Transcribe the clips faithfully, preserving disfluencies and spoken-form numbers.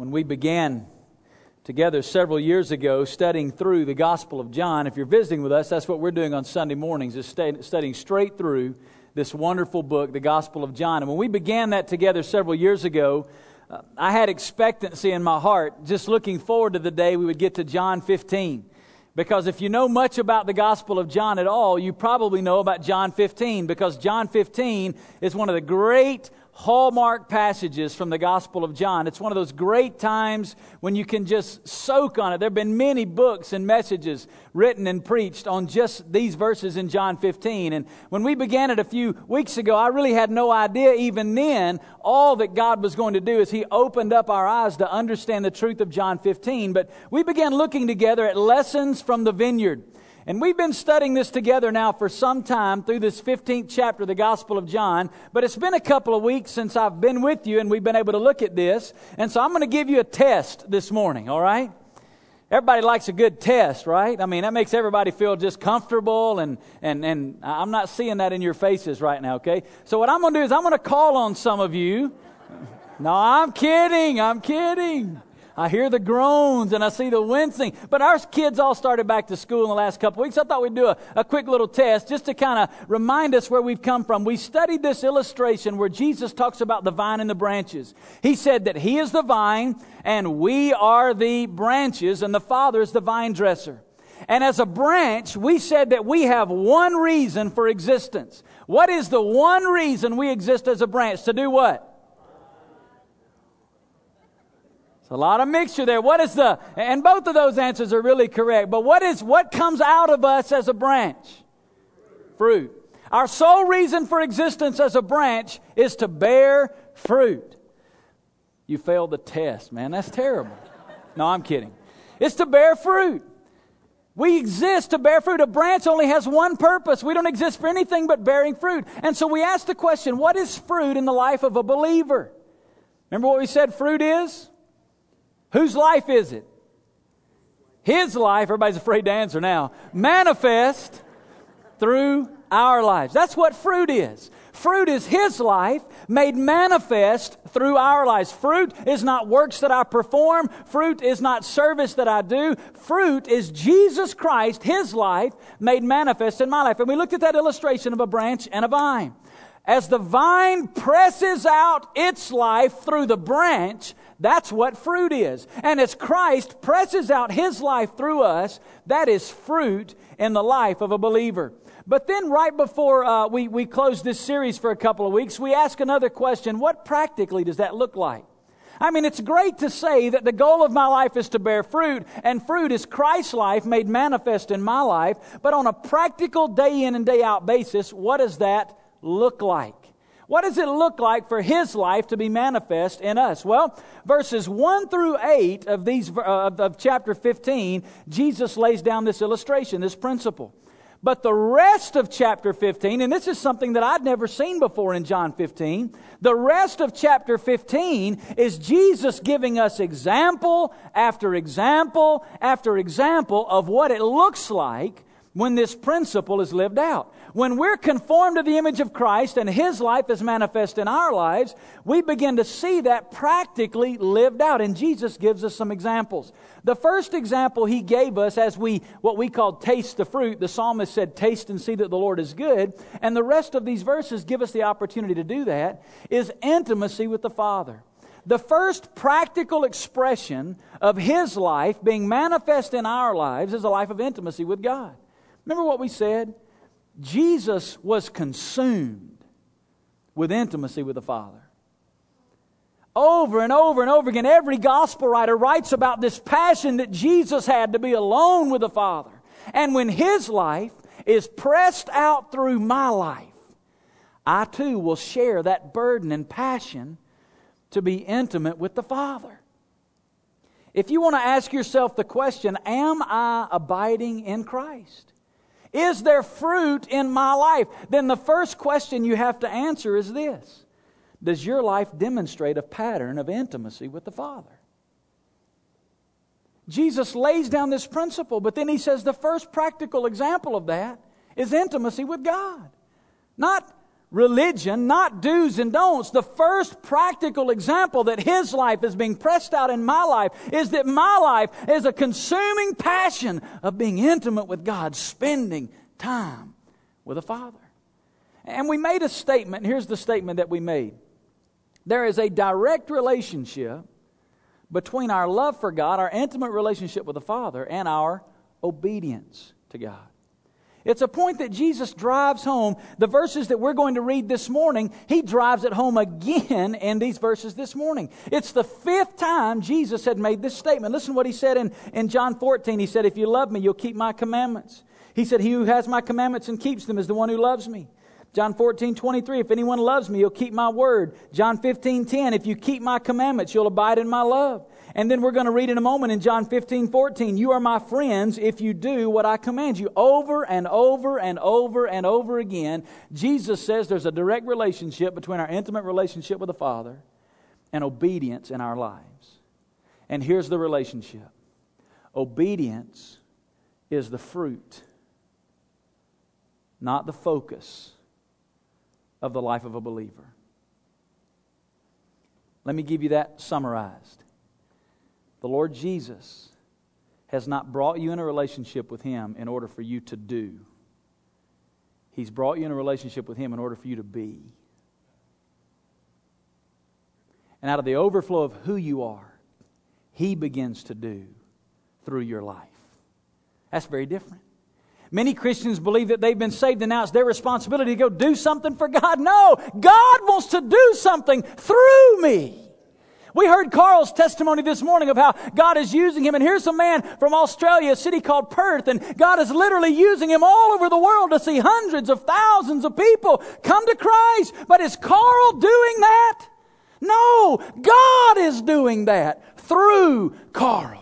when we began together several years ago studying through the Gospel of John. If you're visiting with us, that's what we're doing on Sunday mornings, is studying straight through this wonderful book, the Gospel of John. And when we began that together several years ago, uh, I had expectancy in my heart, just looking forward to the day we would get to John fifteen. Because if you know much about the Gospel of John at all, you probably know about John fifteen, because John fifteen is one of the great hallmark passages from the Gospel of John. It's one of those great times when you can just soak on it. There have been many books and messages written and preached on just these verses in John fifteen. And when we began it a few weeks ago, I really had no idea even then all that God was going to do as He opened up our eyes to understand the truth of John fifteen. But we began looking together at lessons from the vineyard. And we've been studying this together now for some time through this fifteenth chapter of the Gospel of John. But it's been a couple of weeks since I've been with you and we've been able to look at this. And so I'm going to give you a test this morning, all right? Everybody likes a good test, right? I mean, that makes everybody feel just comfortable, and, and, and I'm not seeing that in your faces right now, okay? So what I'm going to do is I'm going to call on some of you. No, I'm kidding. I'm kidding. I hear the groans and I see the wincing. But our kids all started back to school in the last couple of weeks. I thought we'd do a, a quick little test just to kind of remind us where we've come from. We studied this illustration where Jesus talks about the vine and the branches. He said that He is the vine and we are the branches, and the Father is the vine dresser. And as a branch, we said that we have one reason for existence. What is the one reason we exist as a branch? To do what? A lot of mixture there. What is the, and both of those answers are really correct, but what is, what comes out of us as a branch? Fruit. Our sole reason for existence as a branch is to bear fruit. You failed the test, man. That's terrible. No, I'm kidding. It's to bear fruit. We exist to bear fruit. A branch only has one purpose. We don't exist for anything but bearing fruit. And so we ask the question, what is fruit in the life of a believer? Remember what we said fruit is? Whose life is it? His life. Everybody's afraid to answer now. Manifest through our lives. That's what fruit is. Fruit is His life made manifest through our lives. Fruit is not works that I perform. Fruit is not service that I do. Fruit is Jesus Christ, His life made manifest in my life. And we looked at that illustration of a branch and a vine. As the vine presses out its life through the branch, that's what fruit is. And as Christ presses out His life through us, that is fruit in the life of a believer. But then right before uh, we, we close this series for a couple of weeks, we ask another question. What practically does that look like? I mean, it's great to say that the goal of my life is to bear fruit, and fruit is Christ's life made manifest in my life. But on a practical day in and day out basis, what does that look like? What does it look like for His life to be manifest in us? Well, verses one through eight of these uh, of chapter fifteen, Jesus lays down this illustration, this principle. But the rest of chapter fifteen, and this is something that I'd never seen before in John fifteen, the rest of chapter fifteen is Jesus giving us example after example after example of what it looks like when this principle is lived out. When we're conformed to the image of Christ and His life is manifest in our lives, we begin to see that practically lived out. And Jesus gives us some examples. The first example He gave us as we, what we call taste the fruit, the psalmist said, taste and see that the Lord is good. And the rest of these verses give us the opportunity to do that, is intimacy with the Father. The first practical expression of His life being manifest in our lives is a life of intimacy with God. Remember what we said? Jesus was consumed with intimacy with the Father. Over and over and over again, every gospel writer writes about this passion that Jesus had to be alone with the Father. And when His life is pressed out through my life, I too will share that burden and passion to be intimate with the Father. If you want to ask yourself the question, am I abiding in Christ? Is there fruit in my life? Then the first question you have to answer is this. Does your life demonstrate a pattern of intimacy with the Father? Jesus lays down this principle, but then He says the first practical example of that is intimacy with God. Not religion, not do's and don'ts. The first practical example that His life is being pressed out in my life is that my life is a consuming passion of being intimate with God, spending time with the Father. And we made a statement. Here's the statement that we made. There is a direct relationship between our love for God, our intimate relationship with the Father, and our obedience to God. It's a point that Jesus drives home. The verses that we're going to read this morning, He drives it home again in these verses this morning. It's the fifth time Jesus had made this statement. Listen to what He said in, in John fourteen. He said, if you love me, you'll keep my commandments. He said, he who has my commandments and keeps them is the one who loves me. John fourteen twenty-three, if anyone loves me, he'll keep my word. John fifteen ten, if you keep my commandments, you'll abide in my love. And then we're going to read in a moment in John fifteen fourteen, you are my friends if you do what I command you. Over and over and over and over again, Jesus says there's a direct relationship between our intimate relationship with the Father and obedience in our lives. And here's the relationship. Obedience is the fruit, not the focus of the life of a believer. Let me give you that summarized. The Lord Jesus has not brought you in a relationship with Him in order for you to do. He's brought you in a relationship with Him in order for you to be. And out of the overflow of who you are, He begins to do through your life. That's very different. Many Christians believe that they've been saved and now it's their responsibility to go do something for God. No, God wants to do something through me. We heard Carl's testimony this morning of how God is using him. And here's a man from Australia, a city called Perth. And God is literally using him all over the world to see hundreds of thousands of people come to Christ. But is Carl doing that? No, God is doing that through Carl.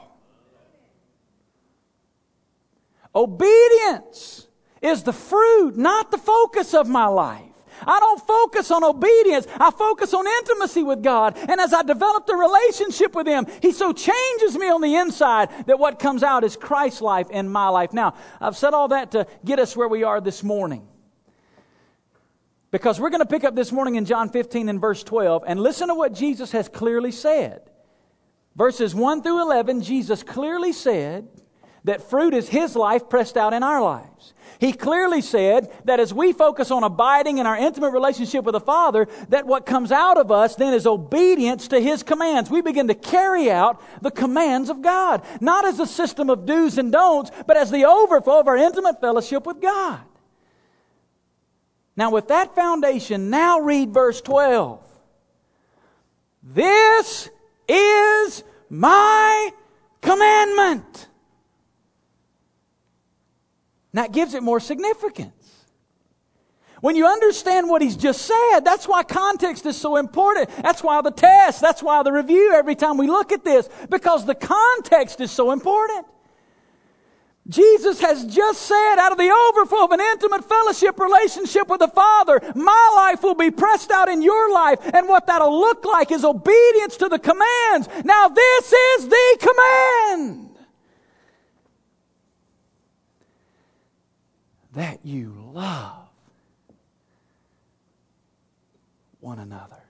Obedience is the fruit, not the focus of my life. I don't focus on obedience. I focus on intimacy with God. And as I develop the relationship with Him, He so changes me on the inside that what comes out is Christ's life in my life. Now, I've said all that to get us where we are this morning. Because we're going to pick up this morning in John fifteen and verse twelve and listen to what Jesus has clearly said. Verses one through eleven, Jesus clearly said that fruit is His life pressed out in our lives. He clearly said that as we focus on abiding in our intimate relationship with the Father, that what comes out of us then is obedience to His commands. We begin to carry out the commands of God, not as a system of do's and don'ts, but as the overflow of our intimate fellowship with God. Now with that foundation, now read verse twelve. This is my commandment. Now it gives it more significance. When you understand what He's just said, that's why context is so important. That's why the test, that's why the review every time we look at this, because the context is so important. Jesus has just said, out of the overflow of an intimate fellowship relationship with the Father, my life will be pressed out in your life, and what that'll look like is obedience to the commands. Now this is the command. That you love one another.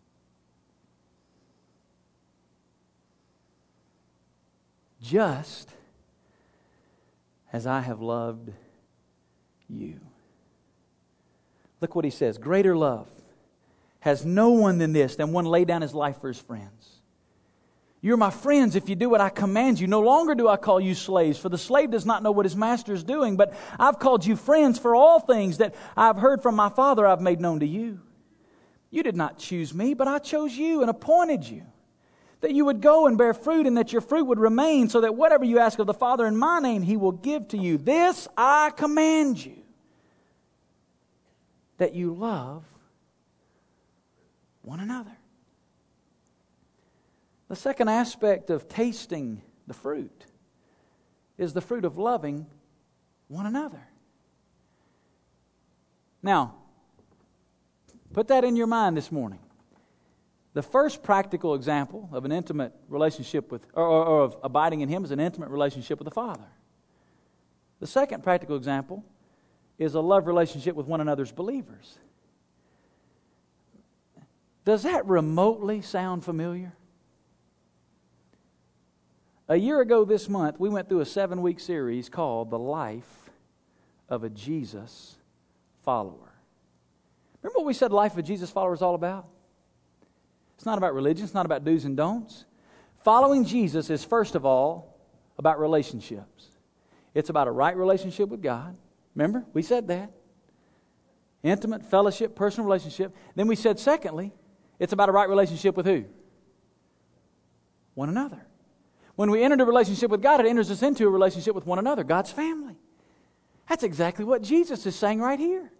Just as I have loved you. Look what He says. Greater love has no one than this, than one lay down his life for his friends. You're my friends if you do what I command you. No longer do I call you slaves, for the slave does not know what his master is doing. But I've called you friends, for all things that I've heard from my Father I've made known to you. You did not choose me, but I chose you and appointed you, that you would go and bear fruit, and that your fruit would remain, so that whatever you ask of the Father in my name, He will give to you. This I command you, that you love one another. The second aspect of tasting the fruit is the fruit of loving one another. Now, put that in your mind this morning. The first practical example of an intimate relationship with, or, or, or of abiding in Him, is an intimate relationship with the Father. The second practical example is a love relationship with one another's believers. Does that remotely sound familiar? A year ago this month, we went through a seven-week series called The Life of a Jesus Follower. Remember what we said life of a Jesus follower is all about? It's not about religion. It's not about do's and don'ts. Following Jesus is, first of all, about relationships. It's about a right relationship with God. Remember? We said that. Intimate, fellowship, personal relationship. Then we said, secondly, it's about a right relationship with who? One another. When we enter a relationship with God, it enters us into a relationship with one another, God's family. That's exactly what Jesus is saying right here.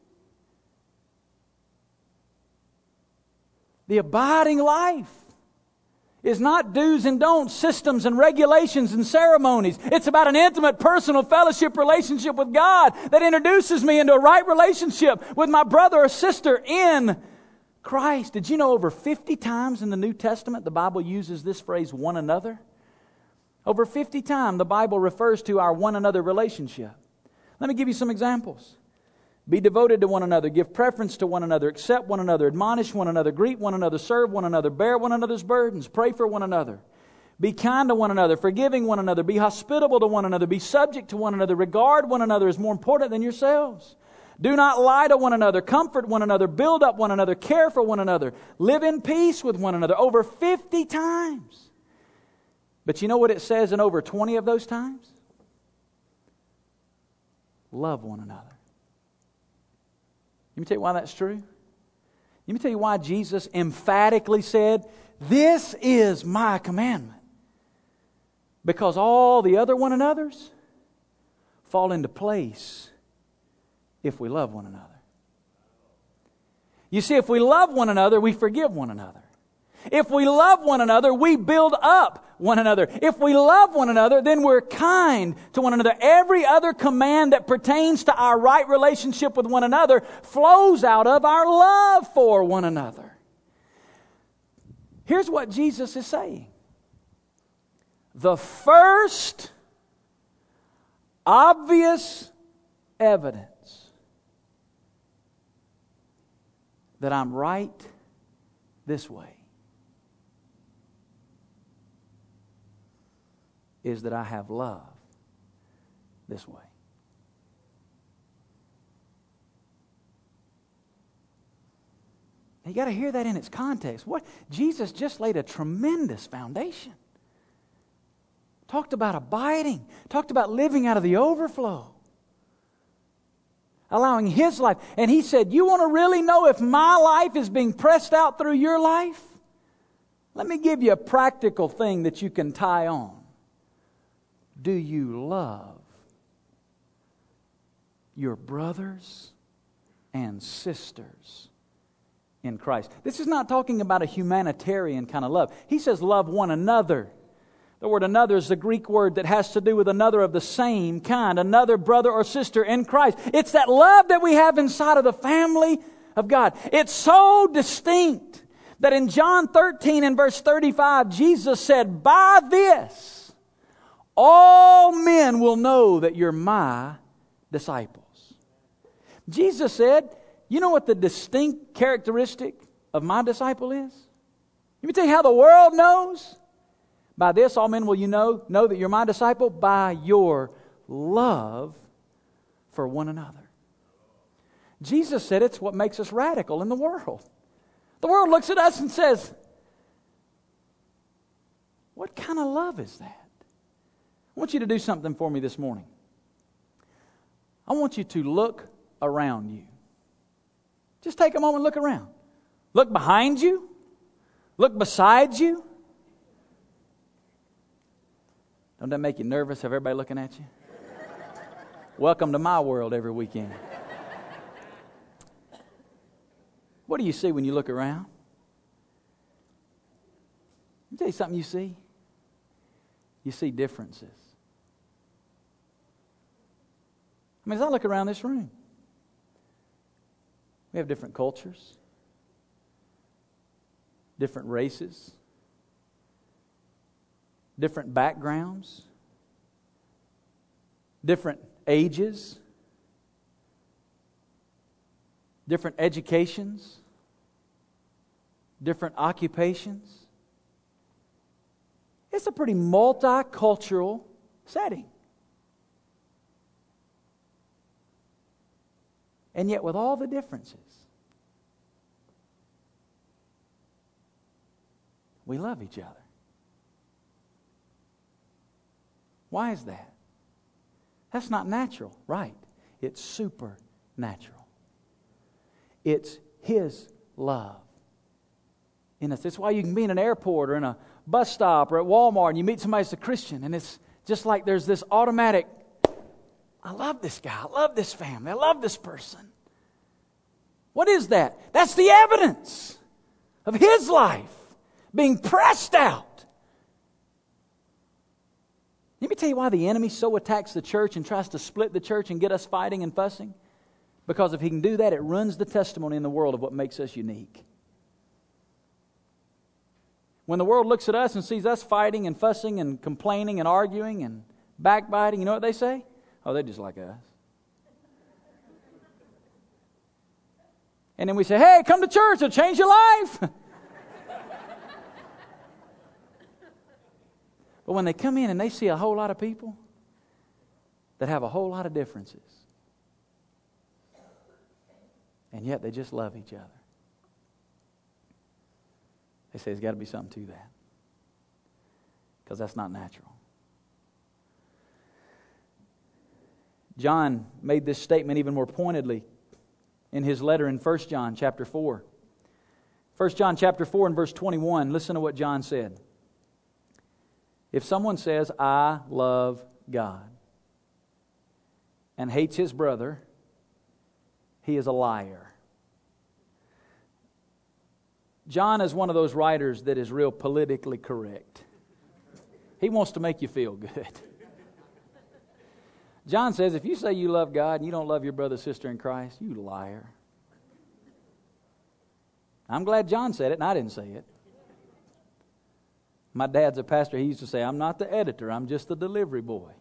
The abiding life is not do's and don'ts, systems and regulations and ceremonies. It's about an intimate, personal fellowship relationship with God that introduces me into a right relationship with my brother or sister in Christ. Did you know over fifty times in the New Testament the Bible uses this phrase, one another? Over fifty times the Bible refers to our one another relationship. Let me give you some examples. Be devoted to one another, give preference to one another, accept one another, admonish one another, greet one another, serve one another, bear one another's burdens, pray for one another. Be kind to one another, forgiving one another, be hospitable to one another, be subject to one another, regard one another as more important than yourselves. Do not lie to one another, comfort one another, build up one another, care for one another, live in peace with one another. Over fifty times. But you know what it says in over twenty of those times? Love one another. Let me tell you why that's true. Let me tell you why Jesus emphatically said, this is my commandment. Because all the other one another's fall into place if we love one another. You see, if we love one another, we forgive one another. If we love one another, we build up one another. If we love one another, then we're kind to one another. Every other command that pertains to our right relationship with one another flows out of our love for one another. Here's what Jesus is saying. The first obvious evidence that I'm right this way is that I have love this way. You got to hear that in its context. What Jesus just laid a tremendous foundation. Talked about abiding. Talked about living out of the overflow. Allowing His life. And He said, you want to really know if my life is being pressed out through your life? Let me give you a practical thing that you can tie on. Do you love your brothers and sisters in Christ? This is not talking about a humanitarian kind of love. He says love one another. The word another is the Greek word that has to do with another of the same kind, another brother or sister in Christ. It's that love that we have inside of the family of God. It's so distinct that in John thirteen and verse thirty-five, Jesus said, by this, all men will know that you're my disciples. Jesus said, you know what the distinct characteristic of my disciple is? Let me tell you how the world knows. By this, all men will you know, know that you're my disciple by your love for one another. Jesus said it's what makes us radical in the world. The world looks at us and says, what kind of love is that? I want you to do something for me this morning. I want you to look around you. Just take a moment and look around. Look behind you. Look beside you. Don't that make you nervous? Have everybody looking at you? Welcome to my world every weekend. What do you see when you look around? Let me tell you something you see. You see differences. I mean, as I look around this room, we have different cultures, different races, different backgrounds, different ages, different educations, different occupations. It's a pretty multicultural setting. And yet with all the differences, we love each other. Why is that? That's not natural, right? It's supernatural. It's His love in us. That's why you can be in an airport or in a bus stop or at Walmart and you meet somebody that's a Christian, and it's just like there's this automatic, I love this guy, I love this family, I love this person. What is that? That's the evidence of His life being pressed out. Let me tell you why the enemy so attacks the church and tries to split the church and get us fighting and fussing. Because if he can do that, it ruins the testimony in the world of what makes us unique. When the world looks at us and sees us fighting and fussing and complaining and arguing and backbiting, you know what they say? Oh, they're just like us. And then we say, hey, come to church, it'll change your life. But when they come in and they see a whole lot of people that have a whole lot of differences, and yet they just love each other, they say there's got to be something to that. Because that's not natural. John made this statement even more pointedly in his letter in First John chapter four. First John chapter four and verse twenty-one, listen to what John said. If someone says, I love God, and hates his brother, he is a liar. John is one of those writers that is real politically correct. He wants to make you feel good. John says, if you say you love God and you don't love your brother, sister in Christ, you liar. I'm glad John said it and I didn't say it. My dad's a pastor. He used to say, I'm not the editor, I'm just the delivery boy.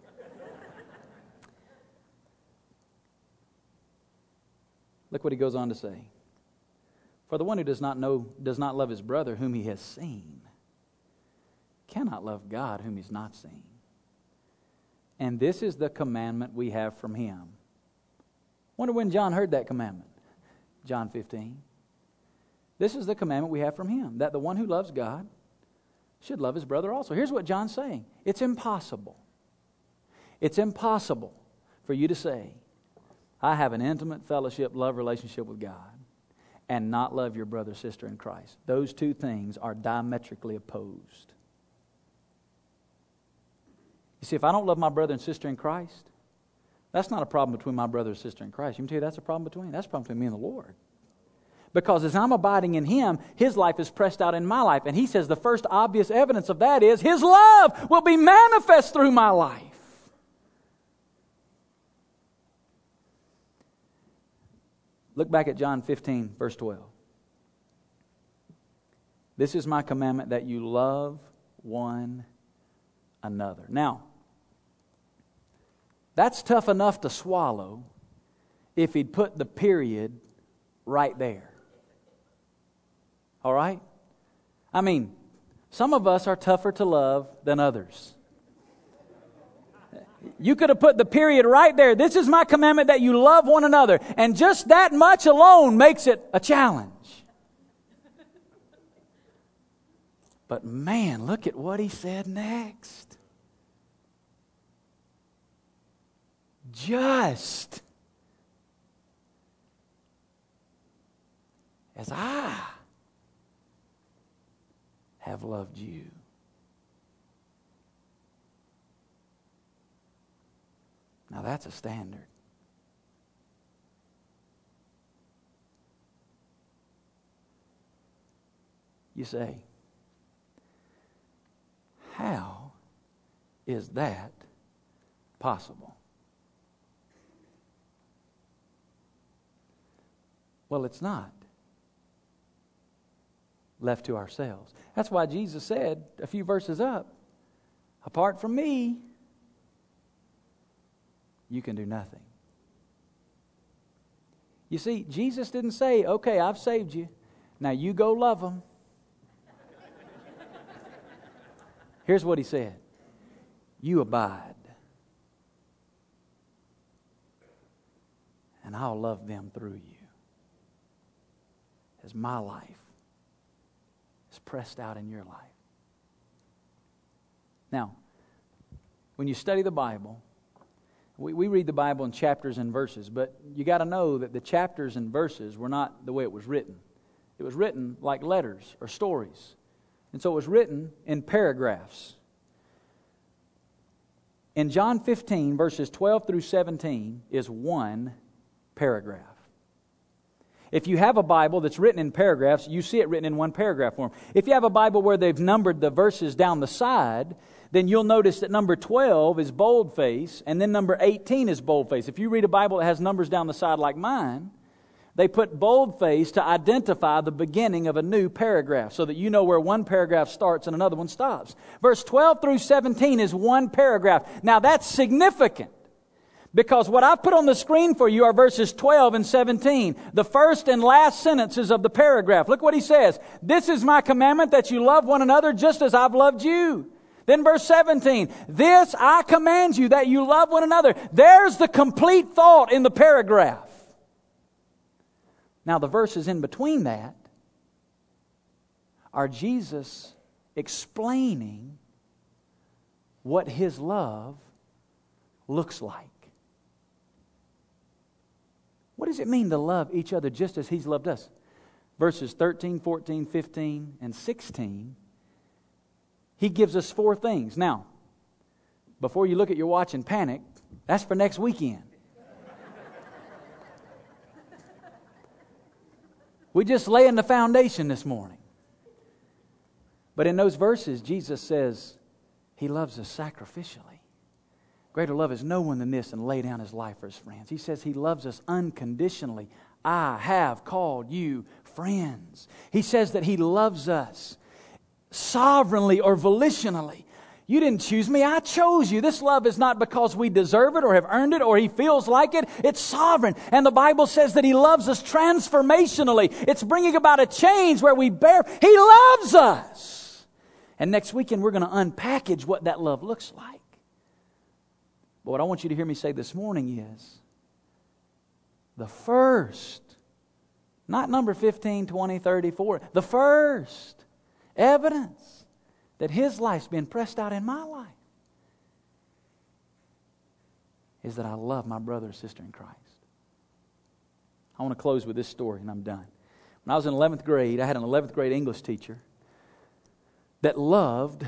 Look what he goes on to say. For the one who does not know, does not love his brother whom he has seen, cannot love God whom he's not seen. And this is the commandment we have from him. Wonder when John heard that commandment. John fifteen. This is the commandment we have from him, that the one who loves God should love his brother also. Here's what John's saying. It's impossible. It's impossible for you to say, I have an intimate fellowship, love relationship with God, and not love your brother, sister in Christ. Those two things are diametrically opposed. You see, if I don't love my brother and sister in Christ, that's not a problem between my brother and sister in Christ. You can tell you that's a problem between, that's a problem between me and the Lord. Because as I'm abiding in Him, His life is pressed out in my life. And He says the first obvious evidence of that is His love will be manifest through my life. Look back at John fifteen, verse twelve. This is my commandment, that you love one another. Now, that's tough enough to swallow if he'd put the period right there. All right? I mean, some of us are tougher to love than others. You could have put the period right there. This is my commandment, that you love one another. And just that much alone makes it a challenge. But man, look at what he said next. Just as I have loved you. Now that's a standard. You say, how is that possible? Well, it's not. Left to ourselves. That's why Jesus said a few verses up, apart from me, you can do nothing. You see, Jesus didn't say, okay, I've saved you. Now you go love them. Here's what he said. You abide, and I'll love them through you. As my life is pressed out in your life. Now, when you study the Bible, we, we read the Bible in chapters and verses, but you got to know that the chapters and verses were not the way it was written. It was written like letters or stories. And so it was written in paragraphs. In John fifteen, verses twelve through seventeen, is one paragraph. If you have a Bible that's written in paragraphs, you see it written in one paragraph form. If you have a Bible where they've numbered the verses down the side, then you'll notice that number twelve is boldface, and then number eighteen is boldface. If you read a Bible that has numbers down the side like mine, they put boldface to identify the beginning of a new paragraph so that you know where one paragraph starts and another one stops. Verse twelve through seventeen is one paragraph. Now that's significant because what I've put on the screen for you are verses twelve and seventeen, the first and last sentences of the paragraph. Look what he says. This is my commandment, that you love one another just as I've loved you. Then verse seventeen, this I command you, that you love one another. There's the complete thought in the paragraph. Now the verses in between that are Jesus explaining what His love looks like. What does it mean to love each other just as He's loved us? Verses thirteen, fourteen, fifteen, and sixteen, He gives us four things. Now, before you look at your watch and panic, that's for next weekend. We're just laying the foundation this morning. But in those verses, Jesus says He loves us sacrificially. Greater love is no one than this, and lay down His life for His friends. He says He loves us unconditionally. I have called you friends. He says that He loves us sovereignly or volitionally. You didn't choose me, I chose you. This love is not because we deserve it or have earned it or He feels like it. It's sovereign. And the Bible says that He loves us transformationally. It's bringing about a change where we bear. He loves us. And next weekend we're going to unpackage what that love looks like. But what I want you to hear me say this morning is the first, not number fifteen, twenty, thirty, forty, the first evidence that His life's been pressed out in my life is that I love my brother or sister in Christ. I want to close with this story and I'm done. When I was in eleventh grade, I had an eleventh grade English teacher that loved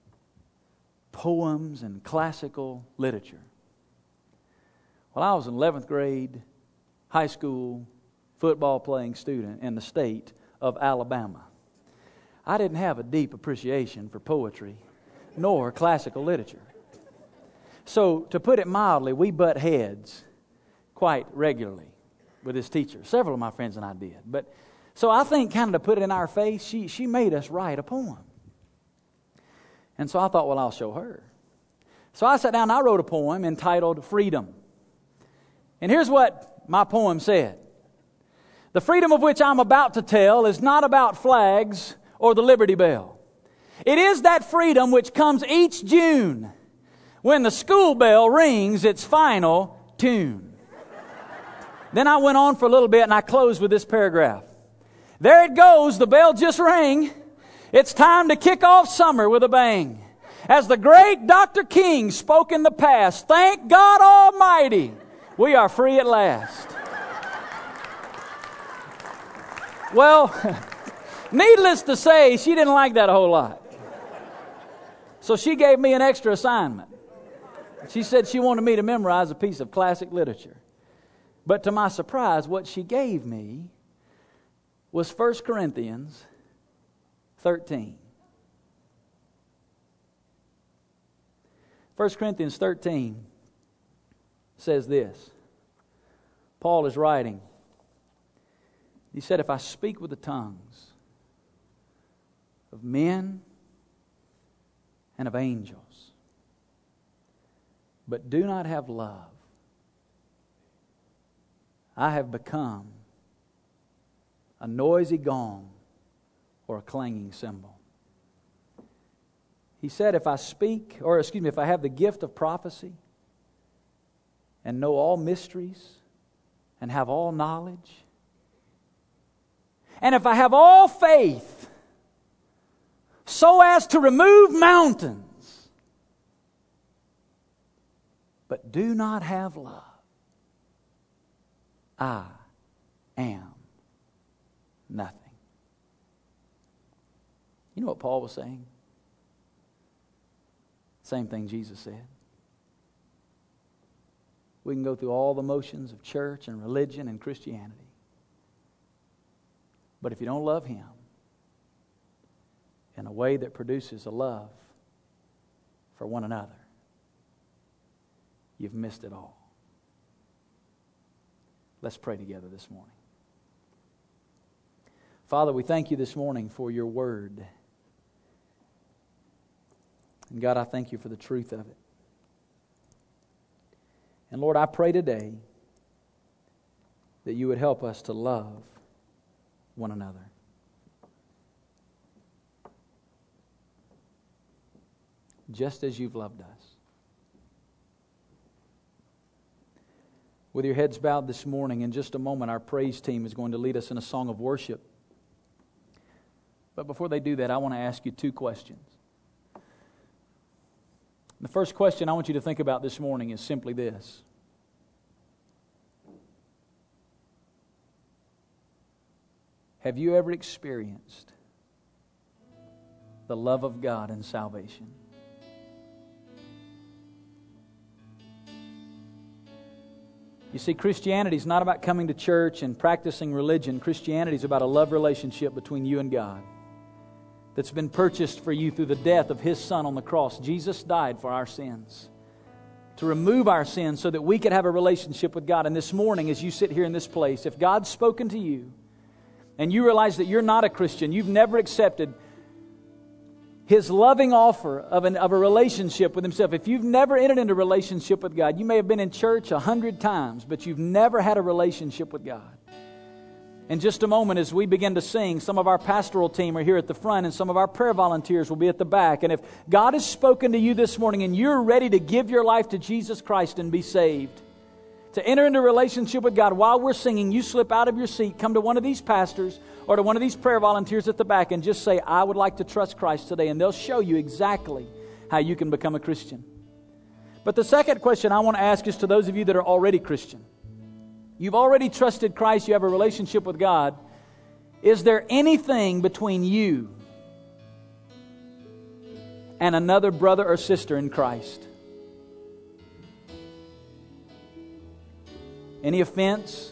poems and classical literature. Well, I was an eleventh grade high school football playing student in the state of Alabama. I didn't have a deep appreciation for poetry nor classical literature. So, to put it mildly, we butt heads quite regularly with this teacher. Several of my friends and I did. But so I think kind of to put it in our face, she, she made us write a poem. And so I thought, well, I'll show her. So I sat down and I wrote a poem entitled Freedom. And here's what my poem said. The freedom of which I'm about to tell is not about flags or the Liberty Bell. It is that freedom which comes each June when the school bell rings its final tune. Then I went on for a little bit and I closed with this paragraph. There it goes, the bell just rang. It's time to kick off summer with a bang. As the great Doctor King spoke in the past, thank God Almighty, we are free at last. Well, needless to say, she didn't like that a whole lot. So she gave me an extra assignment. She said she wanted me to memorize a piece of classic literature. But to my surprise, what she gave me was First Corinthians thirteen. First Corinthians thirteen says this. Paul is writing. He said, if I speak with the tongues of men and of angels, but do not have love, I have become a noisy gong or a clanging cymbal. He said, if I speak, or excuse me, if I have the gift of prophecy and know all mysteries and have all knowledge, and if I have all faith so as to remove mountains, but do not have love, I am nothing. You know what Paul was saying? Same thing Jesus said. We can go through all the motions of church and religion and Christianity. But if you don't love Him in a way that produces a love for one another, you've missed it all. Let's pray together this morning. Father, we thank You this morning for Your Word. And God, I thank You for the truth of it. And Lord, I pray today that You would help us to love one another. Just as You've loved us. With your heads bowed this morning, in just a moment our praise team is going to lead us in a song of worship. But before they do that, I want to ask you two questions. The first question I want you to think about this morning is simply this. Have you ever experienced the love of God in salvation? You see, Christianity is not about coming to church and practicing religion. Christianity is about a love relationship between you and God that's been purchased for you through the death of His Son on the cross. Jesus died for our sins, to remove our sins so that we could have a relationship with God. And this morning, as you sit here in this place, if God's spoken to you and you realize that you're not a Christian, you've never accepted His loving offer of, an, of a relationship with Himself. If you've never entered into a relationship with God, you may have been in church a hundred times, but you've never had a relationship with God. In just a moment, as we begin to sing, some of our pastoral team are here at the front and some of our prayer volunteers will be at the back. And if God has spoken to you this morning and you're ready to give your life to Jesus Christ and be saved, to enter into a relationship with God, while we're singing, you slip out of your seat, come to one of these pastors or to one of these prayer volunteers at the back and just say, I would like to trust Christ today. And they'll show you exactly how you can become a Christian. But the second question I want to ask is to those of you that are already Christian. You've already trusted Christ. You have a relationship with God. Is there anything between you and another brother or sister in Christ? Any offense?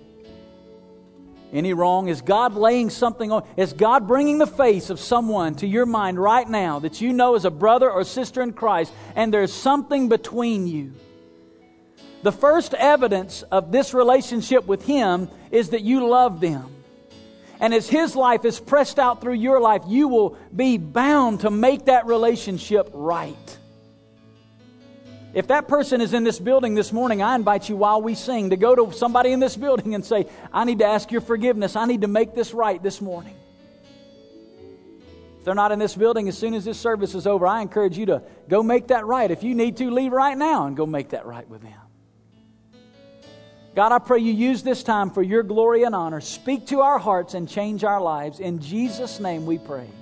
Any wrong? Is God laying something on? Is God bringing the face of someone to your mind right now that you know is a brother or sister in Christ and there's something between you? The first evidence of this relationship with Him is that you love them. And as His life is pressed out through your life, you will be bound to make that relationship right. If that person is in this building this morning, I invite you while we sing to go to somebody in this building and say, I need to ask your forgiveness. I need to make this right this morning. If they're not in this building, as soon as this service is over, I encourage you to go make that right. If you need to, leave right now and go make that right with them. God, I pray You use this time for Your glory and honor. Speak to our hearts and change our lives. In Jesus' name we pray.